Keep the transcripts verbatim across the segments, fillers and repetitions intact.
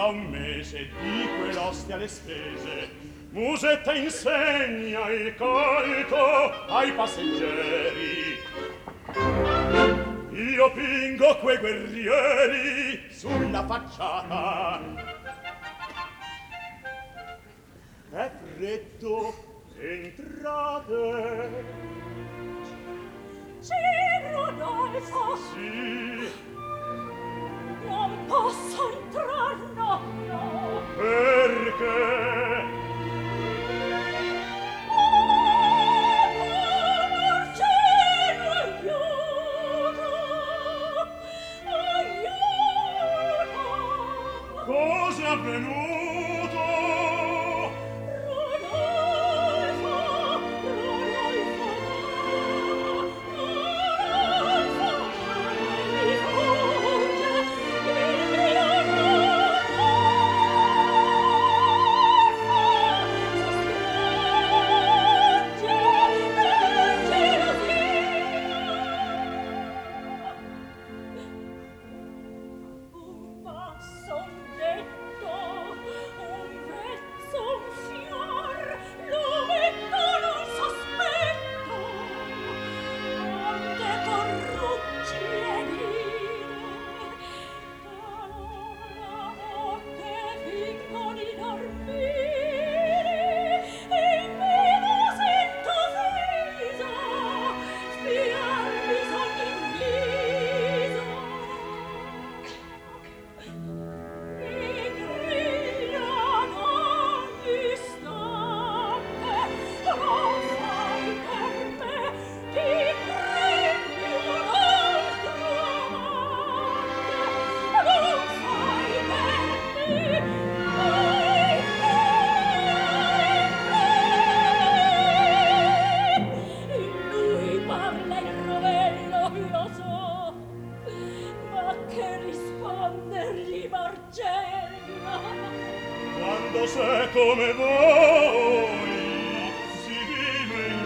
un mese di quell'ostia alle spese. Musetta insegna il canto ai passeggeri. Io pingo quei guerrieri sulla facciata. È freddo, entrate. C'è Rodolfo. Sì. Non posso entrar, no, no. Perché? Cosa è avvenuto? Rodolfo, Rodolfo, Rodolfo, mi fugge il mio Rodolfo, si strage per gelosia. Un passo, un detto, un vezzo, un fior, l'ometto non sospetto. Onde corrucci e dire, talora a notte fingo di dormire, e in meno sento fisa, spiarmi sogni in viso. Mi grillano ogni istante, non fai per me, ti prendi un altro amante, non fai per me, fai per me. In lui parla il rovello, lo so, ma che rispondergli Marcella? Quando sei come voi si vive in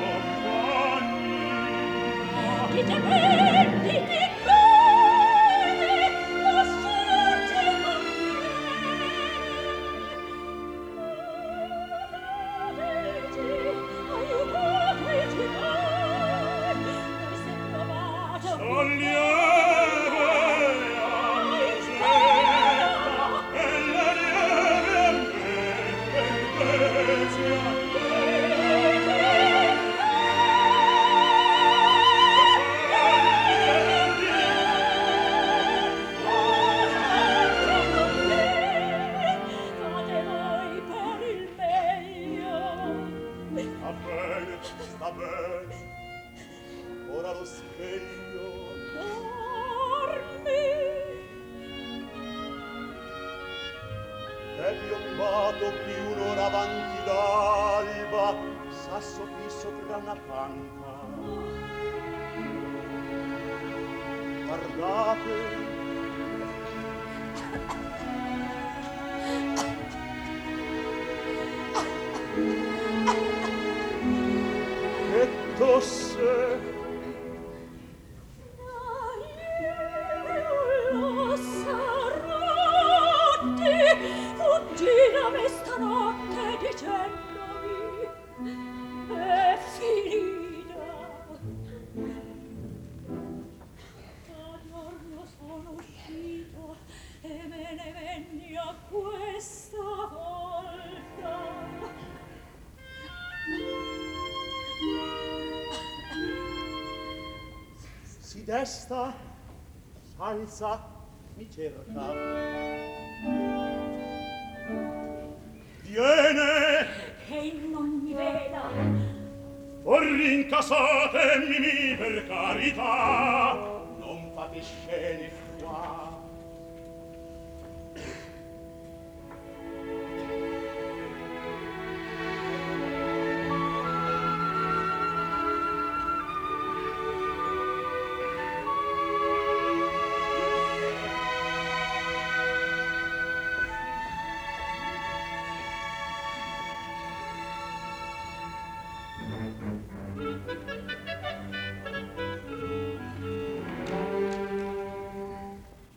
compagnia. Chi te prendi, ti bene, lasciarci conviene. Aiutateci, aiutateci voi, noi se provato. Son lieve a Musetta e la lieve a me per Venezia. Fate voi per il meglio. Sta bene, sta bene. Ora lo sveglio. Dormi. È piombato più un'ora avanti l'alba, sasso fisso tra una panca. Guardate. Che tosse. Lo sarotti, fuggi da me stanotte dicendomi è finita. Da giorno sono uscito e me ne venni a questa volta. Si desta, s'alza, mi cerca. Viene! Che non mi veda. Or rincasatemi per carità, non fate scene qua.